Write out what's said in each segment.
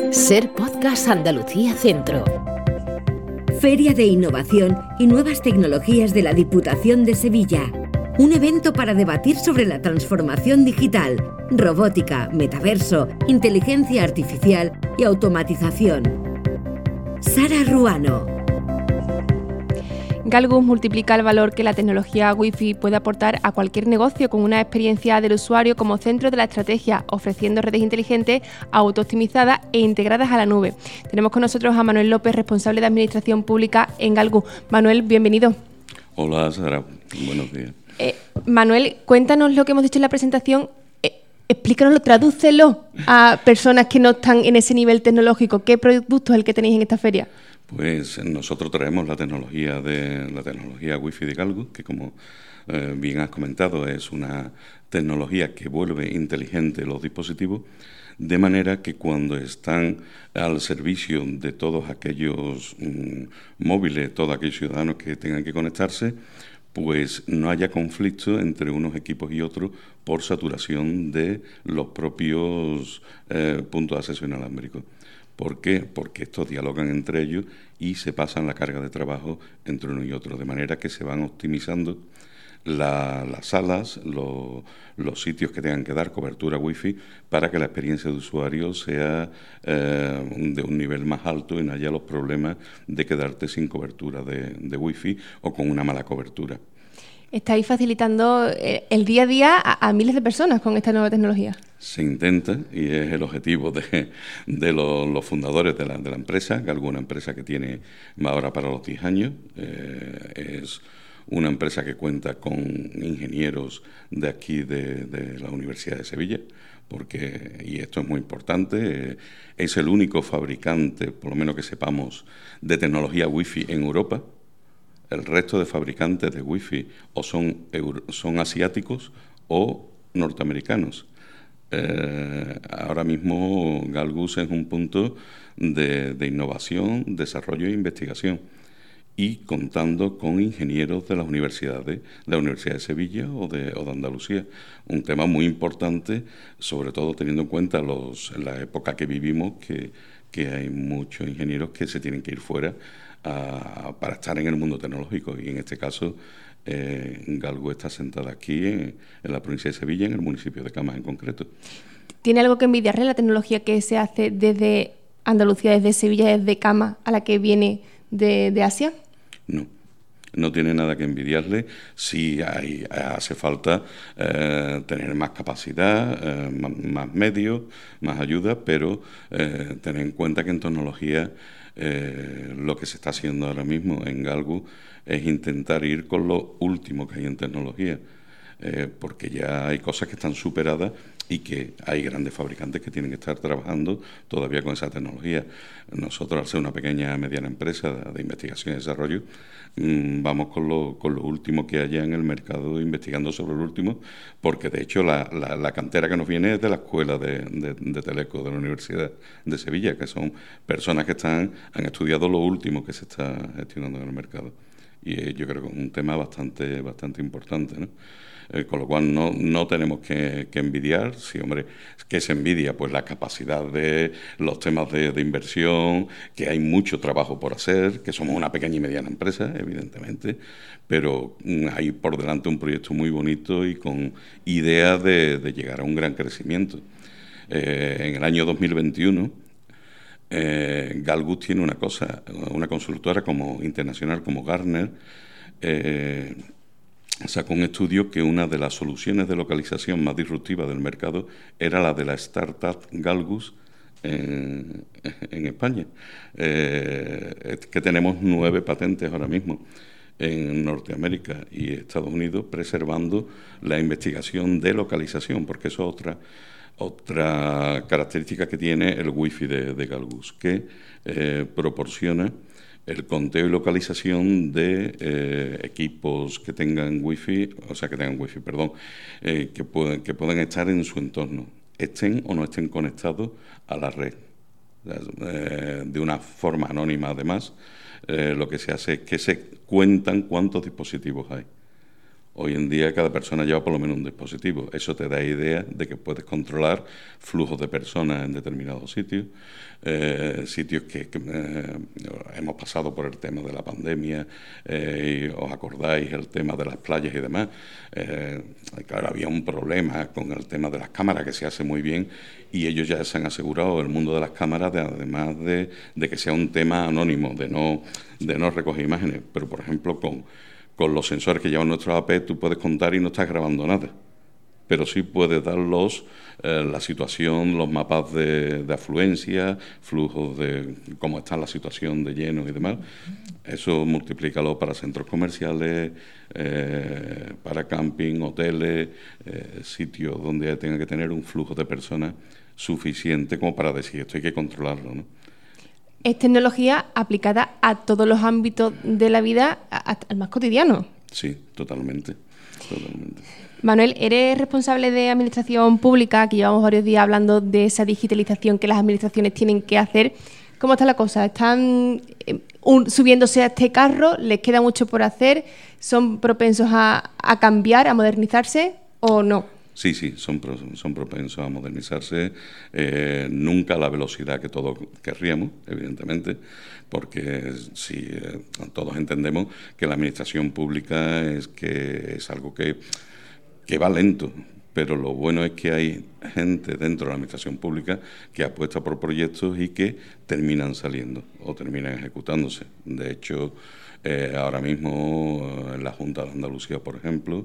Ser Podcast Andalucía Centro. Feria de Innovación y Nuevas Tecnologías de la Diputación de Sevilla. Un evento para debatir sobre la transformación digital, robótica, metaverso, inteligencia artificial y automatización. Sara Ruano. Galgus multiplica el valor que la tecnología Wi-Fi puede aportar a cualquier negocio con una experiencia del usuario como centro de la estrategia, ofreciendo redes inteligentes, auto-optimizadas e integradas a la nube. Tenemos con nosotros a Manuel López, responsable de Administración Pública en Galgus. Manuel, bienvenido. Hola, Sara. Buenos días. Manuel, cuéntanos lo que hemos dicho en la presentación. Explícanoslo, tradúcelo a personas que no están en ese nivel tecnológico. ¿Qué producto es el que tenéis en esta feria? Pues nosotros traemos la tecnología Wi-Fi de Galgus, que como bien has comentado es una tecnología que vuelve inteligente los dispositivos, de manera que cuando están al servicio de todos aquellos móviles, todos aquellos ciudadanos que tengan que conectarse, pues no haya conflicto entre unos equipos y otros por saturación de los propios puntos de acceso inalámbricos. ¿Por qué? Porque estos dialogan entre ellos y se pasan la carga de trabajo entre uno y otro, de manera que se van optimizando las salas, los sitios que tengan que dar cobertura Wi-Fi para que la experiencia de usuario sea de un nivel más alto y no haya los problemas de quedarte sin cobertura de Wi-Fi o con una mala cobertura. Estáis facilitando el día a día a miles de personas con esta nueva tecnología. Se intenta, y es el objetivo de los fundadores de la empresa, que alguna empresa que tiene ahora para los 10 años. Es una empresa que cuenta con ingenieros de aquí, de la Universidad de Sevilla, y esto es muy importante, es el único fabricante, por lo menos que sepamos, de tecnología Wi-Fi en Europa. El resto de fabricantes de Wi-Fi o son asiáticos o norteamericanos. Ahora mismo Galgus es un punto de innovación, desarrollo e investigación, y contando con ingenieros de las universidades, de la Universidad de Sevilla o de Andalucía. Un tema muy importante, sobre todo teniendo en cuenta en la época que vivimos, que hay muchos ingenieros que se tienen que ir fuera para estar en el mundo tecnológico, y en este caso Galgus está sentada aquí en la provincia de Sevilla, en el municipio de Camas en concreto. ¿Tiene algo que envidiarle la tecnología que se hace desde Andalucía, desde Sevilla, desde Camas, a la que viene de Asia? No tiene nada que envidiarle. Sí hace falta tener más capacidad, más medios, más ayuda, pero tener en cuenta que en tecnología lo que se está haciendo ahora mismo en Galgus es intentar ir con lo último que hay en tecnología, porque ya hay cosas que están superadas y que hay grandes fabricantes que tienen que estar trabajando todavía con esa tecnología. Nosotros, al ser una pequeña mediana empresa de investigación y desarrollo, vamos con lo último que haya en el mercado, investigando sobre lo último, porque de hecho la cantera que nos viene es de la Escuela de Teleco de la Universidad de Sevilla, que son personas que han estudiado lo último que se está gestionando en el mercado. Y yo creo que es un tema bastante importante, ¿no? Con lo cual no tenemos que envidiar. Sí, hombre, ¿qué se envidia? Pues la capacidad de los temas de inversión, que hay mucho trabajo por hacer, que somos una pequeña y mediana empresa, evidentemente, pero hay por delante un proyecto muy bonito y con idea de llegar a un gran crecimiento. En el año 2021... Galgus tiene una consultora internacional como Gartner, sacó un estudio que una de las soluciones de localización más disruptivas del mercado era la de la startup Galgus en España, que tenemos 9 patentes ahora mismo en Norteamérica y Estados Unidos, preservando la investigación de localización, porque eso es otra característica que tiene el Wi-Fi de Galgus, que proporciona el conteo y localización de equipos que tengan Wi-Fi, que puedan estar en su entorno, estén o no estén conectados a la red. De una forma anónima, además, lo que se hace es que se cuentan cuántos dispositivos hay. Hoy en día cada persona lleva por lo menos un dispositivo. Eso te da idea de que puedes controlar flujos de personas en determinados sitios, sitios que hemos pasado por el tema de la pandemia, y os acordáis el tema de las playas y demás. Claro, había un problema con el tema de las cámaras, que se hace muy bien, y ellos ya se han asegurado, el mundo de las cámaras, además de que sea un tema anónimo, de no recoger imágenes. Pero, por ejemplo, con los sensores que llevan nuestros AP, tú puedes contar y no estás grabando nada, pero sí puedes dar la situación, los mapas de afluencia, flujos de cómo está la situación de llenos y demás. Eso multiplícalo para centros comerciales, para camping, hoteles, sitios donde tenga que tener un flujo de personas suficiente como para decir esto hay que controlarlo, ¿no? Es tecnología aplicada a todos los ámbitos de la vida, al más cotidiano. Sí, totalmente. Manuel, eres responsable de Administración Pública, que llevamos varios días hablando de esa digitalización que las administraciones tienen que hacer. ¿Cómo está la cosa? ¿Están subiéndose a este carro? ¿Les queda mucho por hacer? ¿Son propensos a cambiar, a modernizarse o no? Sí, son propensos a modernizarse, nunca a la velocidad que todos querríamos, evidentemente, porque sí, todos entendemos que la administración pública es algo que va lento, pero lo bueno es que hay gente dentro de la administración pública que apuesta por proyectos y que terminan saliendo o terminan ejecutándose. De hecho, ahora mismo en la Junta de Andalucía, por ejemplo,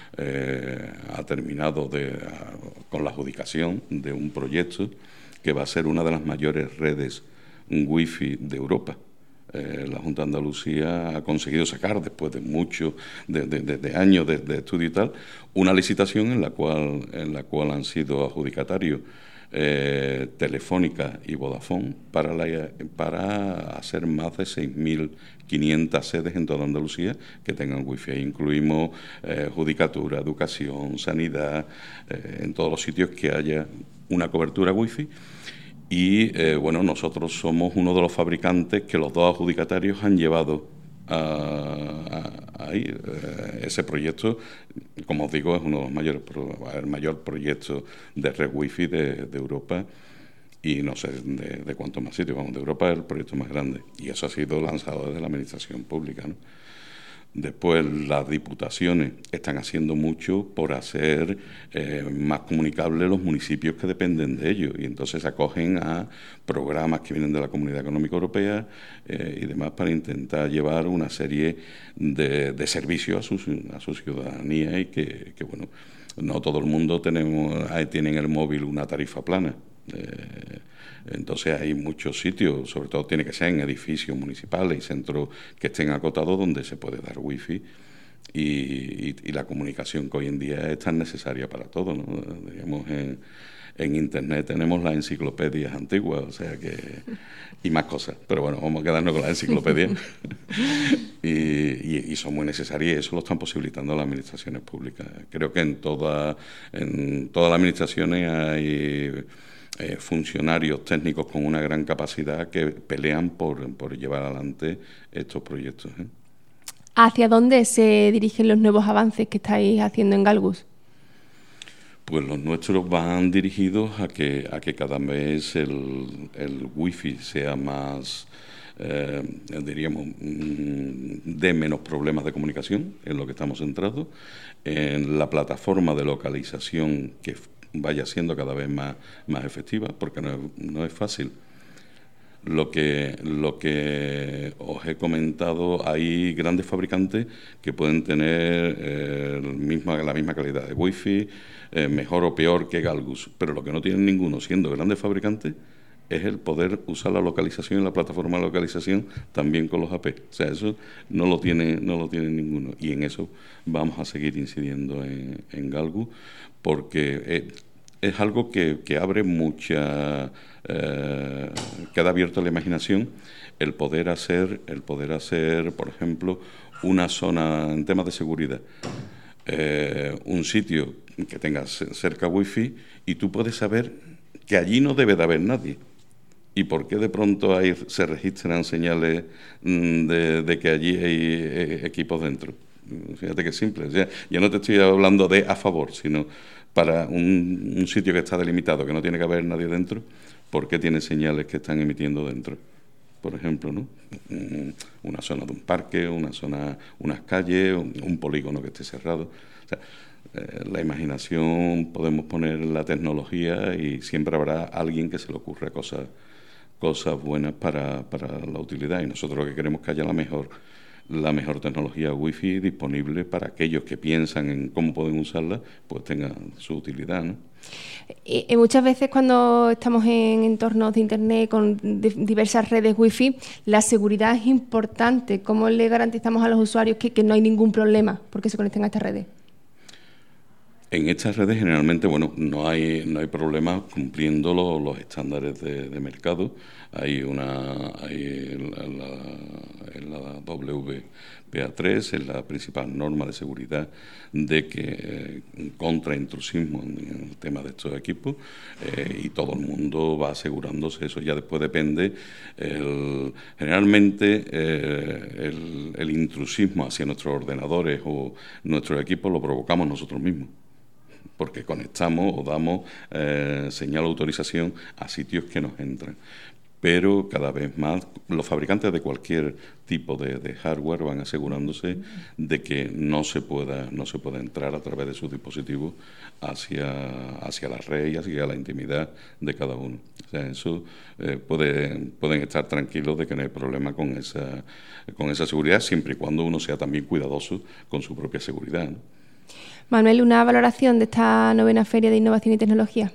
ha terminado con la adjudicación de un proyecto que va a ser una de las mayores redes wifi de Europa. La Junta de Andalucía ha conseguido sacar, después de muchos de años de estudio y tal, una licitación en la cual han sido adjudicatarios Telefónica y Vodafone para hacer más de 6.500 sedes en toda Andalucía que tengan wifi. Incluimos judicatura, educación, sanidad, en todos los sitios que haya una cobertura wifi. Y bueno, nosotros somos uno de los fabricantes que los dos adjudicatarios han llevado ahí. Ese proyecto, como os digo, es uno de los mayores, el mayor proyecto de red wifi de Europa, y no sé de cuántos más sitios, vamos, de Europa es el proyecto más grande, y eso ha sido lanzado desde la administración pública, ¿no? Después, las diputaciones están haciendo mucho por hacer más comunicables los municipios que dependen de ellos, y entonces acogen a programas que vienen de la Comunidad Económica Europea y demás para intentar llevar una serie de servicios a su ciudadanía, y que bueno, no todo el mundo tiene en el móvil una tarifa plana. Entonces hay muchos sitios, sobre todo tiene que ser en edificios municipales y centros que estén acotados, donde se puede dar wifi, y la comunicación que hoy en día es tan necesaria para todo, ¿no? Digamos, en Internet tenemos las enciclopedias antiguas, o sea que, y más cosas, pero bueno, vamos a quedarnos con las enciclopedias. y son muy necesarias, y eso lo están posibilitando las administraciones públicas. Creo que en todas las administraciones hay funcionarios técnicos con una gran capacidad que pelean por llevar adelante estos proyectos. ¿Hacia dónde se dirigen los nuevos avances que estáis haciendo en Galgus? Pues los nuestros van dirigidos a que cada vez el wifi sea más, diríamos, de menos problemas de comunicación, en lo que estamos centrados, en la plataforma de localización que vaya siendo cada vez más efectiva, porque no es fácil. Lo que os he comentado, hay grandes fabricantes que pueden tener la misma calidad de wifi, mejor o peor que Galgus, pero lo que no tienen ninguno, siendo grandes fabricantes, es el poder usar la localización y la plataforma de localización también con los AP. O sea, eso no lo tiene ninguno, y en eso vamos a seguir incidiendo en Galgus, porque es algo que abre queda abierto a la imaginación el poder hacer, por ejemplo, una zona en temas de seguridad, un sitio que tenga cerca wifi, y tú puedes saber que allí no debe de haber nadie. ¿Y por qué de pronto se registran señales de que allí hay equipos dentro? Fíjate que simple. O sea, yo no te estoy hablando de a favor, sino para un sitio que está delimitado, que no tiene que haber nadie dentro, ¿por qué tiene señales que están emitiendo dentro? Por ejemplo, ¿no? Una zona de un parque, una zona, unas calles, un polígono que esté cerrado. O sea, la imaginación, podemos poner la tecnología y siempre habrá alguien que se le ocurra cosas buenas para la utilidad. Y nosotros lo que queremos es que haya la mejor tecnología Wi-Fi disponible para aquellos que piensan en cómo pueden usarla, pues tengan su utilidad, ¿no? Muchas veces cuando estamos en entornos de Internet con diversas redes Wi-Fi, la seguridad es importante. ¿Cómo le garantizamos a los usuarios que no hay ningún problema porque se conecten a estas redes? En estas redes generalmente, bueno, no hay problemas cumpliendo los estándares de mercado. Hay en la WPA3, es la principal norma de seguridad de que contra intrusismo en el tema de estos equipos, y todo el mundo va asegurándose. Eso ya después depende. Generalmente el intrusismo hacia nuestros ordenadores o nuestros equipos lo provocamos nosotros mismos, porque conectamos o damos señal de autorización a sitios que nos entran. Pero cada vez más los fabricantes de cualquier tipo de hardware van asegurándose de que no se pueda entrar a través de sus dispositivos hacia la red y hacia la intimidad de cada uno. O sea, eso pueden estar tranquilos de que no hay problema con esa seguridad, siempre y cuando uno sea también cuidadoso con su propia seguridad, ¿no? Manuel, ¿una valoración de esta 9ª Feria de Innovación y Tecnología?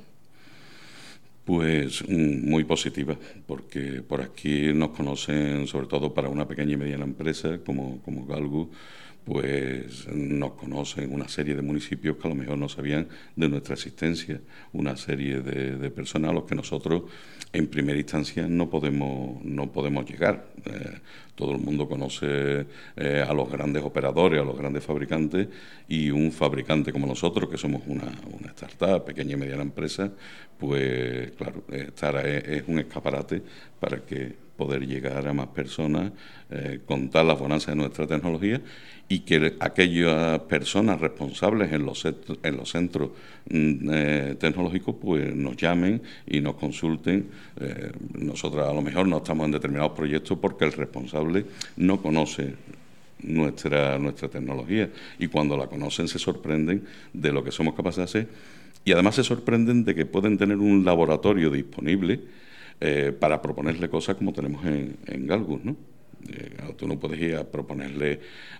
Pues muy positiva, porque por aquí nos conocen, sobre todo para una pequeña y mediana empresa como Galgus, pues nos conocen una serie de municipios que a lo mejor no sabían de nuestra existencia, una serie de personas a los que nosotros en primera instancia no podemos llegar. Todo el mundo conoce a los grandes operadores, a los grandes fabricantes, y un fabricante como nosotros, que somos una startup, pequeña y mediana empresa, pues claro, es un escaparate para poder llegar a más personas, contar las bonanzas de nuestra tecnología, y que aquellas personas responsables en los centros tecnológicos pues nos llamen y nos consulten. Nosotros a lo mejor no estamos en determinados proyectos porque el responsable no conoce nuestra tecnología, y cuando la conocen se sorprenden de lo que somos capaces de hacer, y además se sorprenden de que pueden tener un laboratorio disponible para proponerle cosas como tenemos en Galgus, ¿no? Tú no puedes ir a proponerle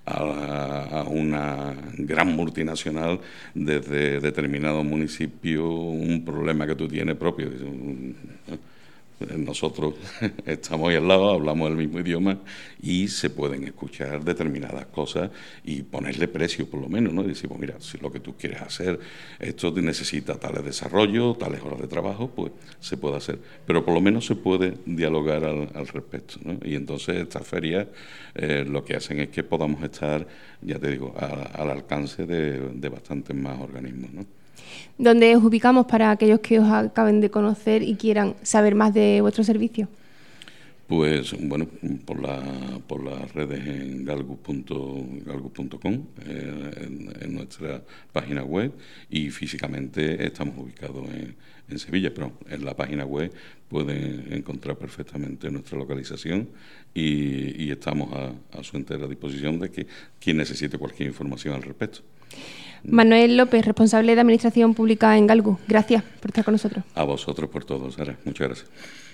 a una gran multinacional desde determinado municipio un problema que tú tienes propio. Nosotros estamos ahí al lado, hablamos el mismo idioma y se pueden escuchar determinadas cosas y ponerle precio por lo menos, ¿no? Y decir, pues mira, si lo que tú quieres hacer, esto necesita tales desarrollos, tales horas de trabajo, pues se puede hacer. Pero por lo menos se puede dialogar al respecto, ¿no? Y entonces estas ferias lo que hacen es que podamos estar, ya te digo, al alcance de bastantes más organismos, ¿no? ¿Dónde os ubicamos para aquellos que os acaben de conocer y quieran saber más de vuestro servicio? Pues bueno, por las redes en galgus.com, en nuestra página web, y físicamente estamos ubicados en Sevilla, pero en la página web pueden encontrar perfectamente nuestra localización y estamos a su entera disposición de que quien necesite cualquier información al respecto. Manuel López, responsable de Administración Pública en Galgus. Gracias por estar con nosotros. A vosotros por todo, Sara. Muchas gracias.